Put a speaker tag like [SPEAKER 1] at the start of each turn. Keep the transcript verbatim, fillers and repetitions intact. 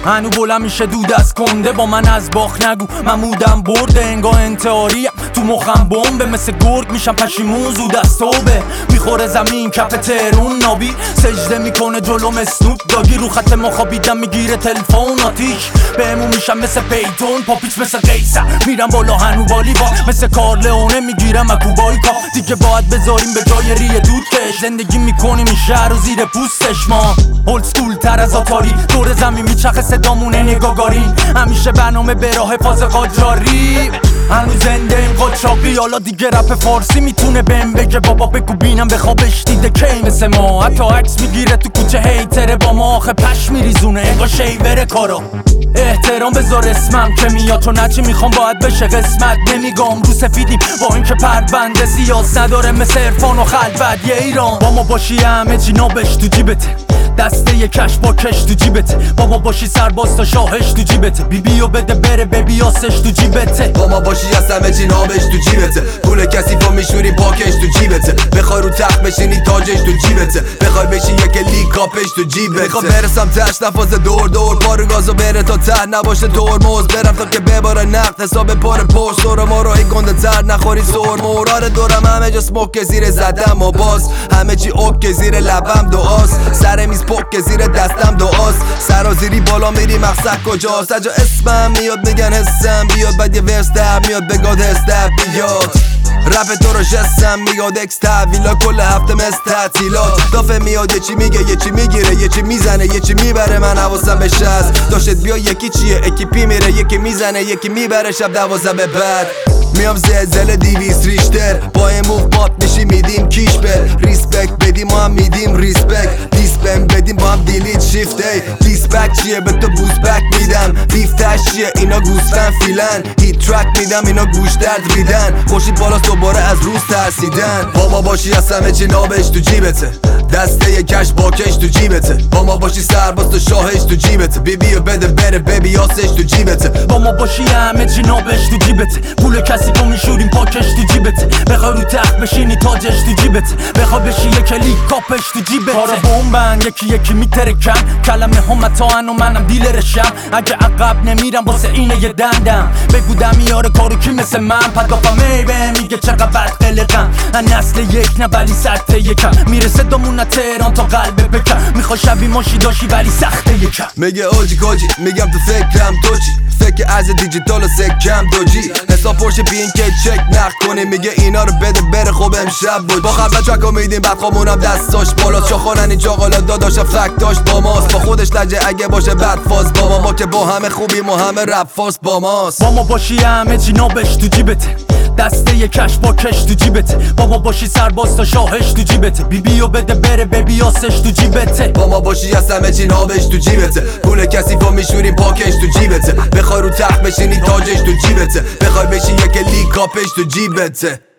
[SPEAKER 1] هنو بلند میشه دود از کنده با من از باخ نگو من مودم برده انگاه انتحاریم تو مخم بمبه مثل گرگ میشم پشیمون زود از توبه میخوره زمین کف تهرون نابی سجده میکنه جلوم اسنوپ داگی رو خط مخابیدم میگیره تلفون آتیش بهمون میشم مثل پیتون پاپیچ مثل قیصر میرم بالا هنو والیبال مثل کارلئونه میگیرم اکوبایکا دیگه باید بذاریم به جای ریه دود کش زندگی میکنیم این شهر و زیر پوستش ما اولد سکول تر از آتاری دور زمین میچخه صدامونه نگاگارین همیشه برنامه به راه فاز قاجاری هنو زنده این قاچاقی حالا دیگه رپ فارسی میتونه بهم بگه بابا بگو بینم به خوابش دیده کی مثل ما حتی عکس میگیره تو کوچه هیتره با ما آخه پش میریزونه انگار شیوره کارا احترام بذار اسمم که میاد تو نچی میخوام باید بشه قسمت نمیگم رو سفیدیم با اینکه پرونده سیاس نداره مثل عرفان و خلوت یه ایران با ما باشی همه چی نابش تو جیبته دسته یه کش با کش تو جیبته با ما باشی سرباز تا شاهش تو جیبته بی بیو بده بره ببی آسش تو جیبته
[SPEAKER 2] با ما باشی از همه چی نابش تو جیبته پول کثیفو میشوری پاکش تو جیبته بخوای رو تخت بشینی تاجش تو جیبته بخوای بشی یک لیگ کاپش تو جیبته میخوام برسم تش نفاز دور دور پارو گازو بره تا ته نباشه ترمز برم تا که بباره نقد حساب پر پشت دور ما راهی گنده تر نخوری سر مورار دورم همه جا سموک زیر زدم و باز همه چی اوک زیر لبم دعاست سر میز پک زیر دستم دعاست سرازیری بالا میری مقصد کجاست اجا اسمم میاد میگن حسم بیاد بعد یه ورس در میاد بگاد هست در بیاد رپ تو رو جسم میاد اکس تحویلا کل هفته مثل تعطیلات دافه میاد یه چی میگه یه چی میگیره یه چی میزنه یه چی میبره من حواسم بهش هست داشت بیا یکی چیه اکیپی میره یکی میزنه یکی میبره شب دوازده به بعد میام زلزله دیویس ریشتر با این موف بات میشی میدیم کیش بر ریسپکت بدیم ما هم میدیم ریسپکت دیسپن بدیم با هم دیلیت شیفت ای دیسپک چیه به تو بوز بک میدم بیف تش چیه اینا گوستن فیلن هیت ترک میدم اینا گوش درد ریدن خوشید بالاست دوباره از روز ترسیدن با ما باشی از همه چی نابش تو جیبته دسته یه کش با کش تو جیبته با ما باشی سرباز تو شاهش تو جیبته بی بیو بده بره ببی آسش تو جیبته
[SPEAKER 1] با ما باشی همه چی نابش تو جیبته پول کسی تو میشوریم پاکش تو جیبته بخوای رو تخت بشینی تاجش تو جیبته بخوای بشی یک لیگ کاپش تو جیبته کارا بمبن یکی یکی میترکن کلمه هم متاعن و منم دیلرشم اگه عقب نمیرم واسه اینه یه دندم بگو دمیاره کارو کی مثل من پدافم میبه میگه چقدر بد قلقم نسل یک نه ولی سطح یکم میرسه دامون تهران تا قلب بکم میخوای شبی ماشی داشی ولی سخته یکم
[SPEAKER 2] میگه اوجی کاجی میگم تو فکرم تو چی فکر از دیجیتال و سکم دوجی حساب پرشه بین که چک نخ کنی میگه اینا رو بده بره خوب امشب بود با خبر چکا میدیم بعد خامونم دستاش بالا چاخانن این چاقالا داداشم فک داشت با ماست با خودش لجه اگه باشه بد فاز با ما ما که با همه خوبیم و همه رپ فاز با ماست
[SPEAKER 1] با ما باشی همه چی نابش تو جیبته دسته یه کش با کش تو جیبته با ما باشی سرباز تا شاهش تو جیبته بی بیو بده بره ببی آسش تو جیبته
[SPEAKER 2] با ما باشی از همه چی نابش تو جیبته پول کثیفو میشوری پاکش تو جیبته بخوای رو تخت بشینی تاجش تو جیبته بخوای بشی یک لیگ کاپش تو جیبته